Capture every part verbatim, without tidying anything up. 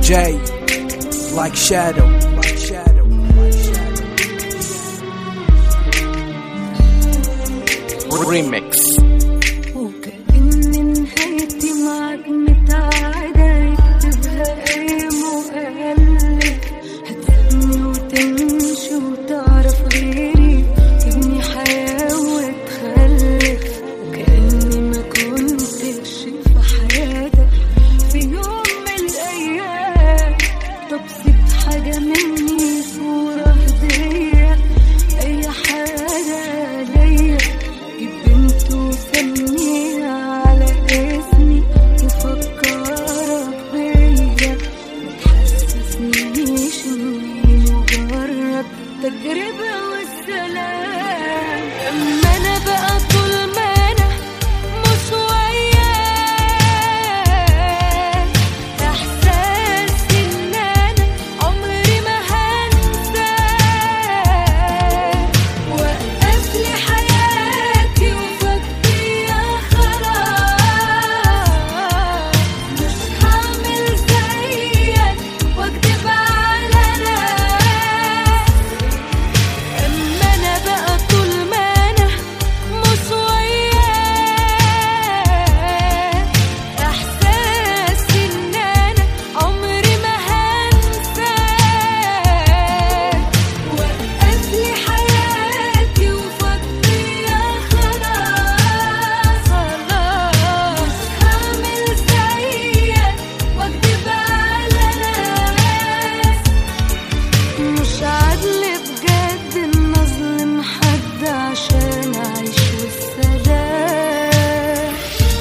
J like shadow, like shadow, like shadow. Remix. وكأن نهايتي معاك متعادة، يكتبها أي مؤلف. هتسيبني وتمشي وتعرف غيري، تبني حياة وتخلف. وكأني ما كنتش في حياتك في يوم من الأيام. طب سيب حاجة مني، صورة هدية، أي حاجة ليا. جيب بنت وسميها على اسمي، تفكرك بيا، متحسسنيش إني مجرد تجربة والسلام. أما أنا بقى طول ما أنا مش وياك، إحساس إن أنا عمري ما هنساك. وقف لي حياتي وفضيها خلاص، مش هعمل زيك واكدب على ناس. أما أنا بقى طول ما أنا مش وياك، إحساس إن أنا عمري ما هنساك. وقف لي حياتي وفضيها خلاص، خلاص مش هعمل زيك واكدب على ناس. مش عدل بجد إن أظلم حد عشان أعيش والسلام.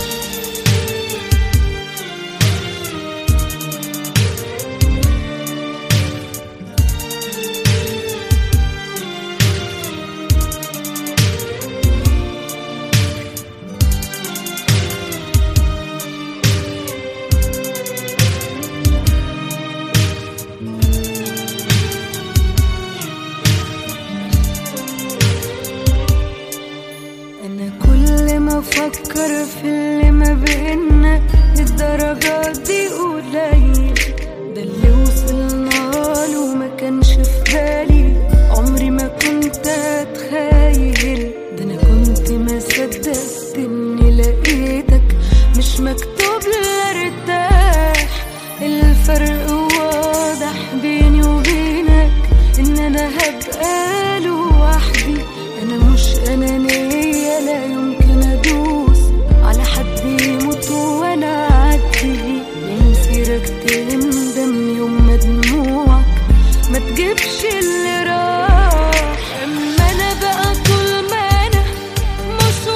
أنا كل ما أفكر في اللي ما بينا، الدرجات دي قليل. ده اللي وصلنا له ما كانش في بالي، عمري ما كنت أتخيل. ده أنا كنت ما صدقت إني لقيتك، مش مكتوب لا ارتاح. الفرق واضح بيني وبينك، إن أنا هبقى لوحدي. أنا مش أنانية، لا يمكن أدوس على حد يموت وأنا أعدي. يمسيرك تندم يوم ما دموعك ما تجيبش اللي راح. أما أنا بقى طول ما أنا مش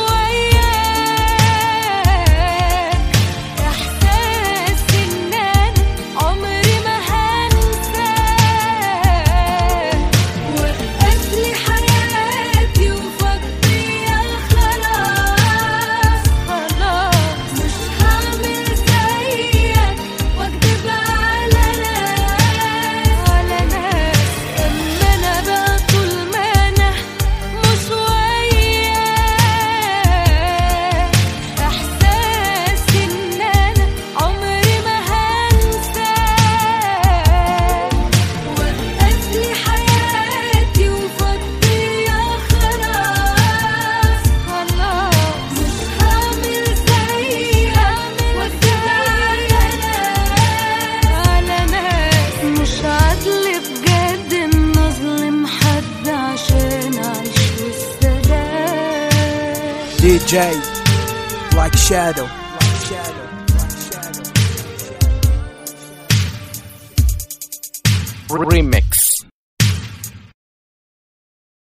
وياك، إحساس إن أنا عمري ما هنساك. وقف لي حياتي وفضيها خلاص، خلاص مش هعمل زيك واكدب على ناس، على ناس. أما أنا بقى طول ما أنا مش وياك، إحساس إن أنا عمري ما هنساك. وقف لي حياتي وفضيها خلاص، خلاص مش هعمل زيك واكدب على ناس، على ناس. مش عدل بجد إن أظلم حد عشان أعيش والسلام. D J like shadow, like shadow, like shadow. Remix.